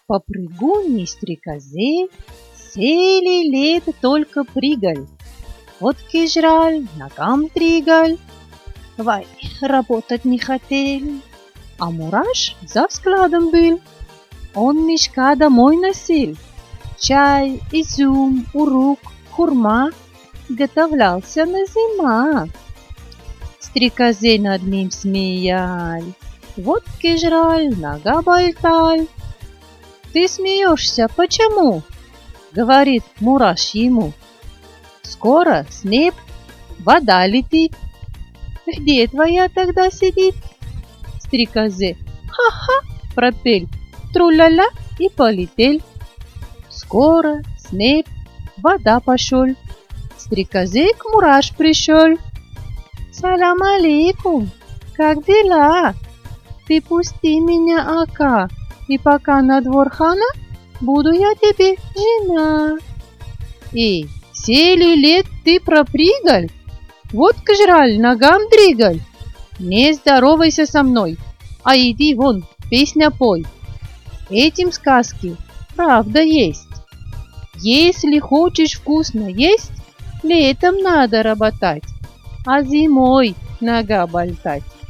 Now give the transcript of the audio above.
Попрыгуньи стрекозы сели лет только прыгаль. Вот кижраль, ногам тригаль. Вай, работать не хотели. А мураш за складом был. Он мешка домой носил. Чай, изюм, урок, хурма. Готовлялся на зима. Стрекозы над ним смеяль. Водки жраль, нога болталь. Ты смеешься, почему? Говорит мураш ему. Скоро с неб вода летит. Где твоя тогда сидит? Стрекозы ха-ха пропель, тру-ля-ля и полетель. Скоро с неб вода пошел. Стрекозы к мураш пришел. Салам алейкум, как дела? Ты пусти меня, ака, и пока на двор хана, буду я тебе жена. Эй, 7 лет ты пропрыгаль? Вот кожраль, ногам дригаль. Не здоровайся со мной, а иди вон, песня пой. Этим сказки правда есть. Если хочешь вкусно есть, летом надо работать, а зимой нога болтать.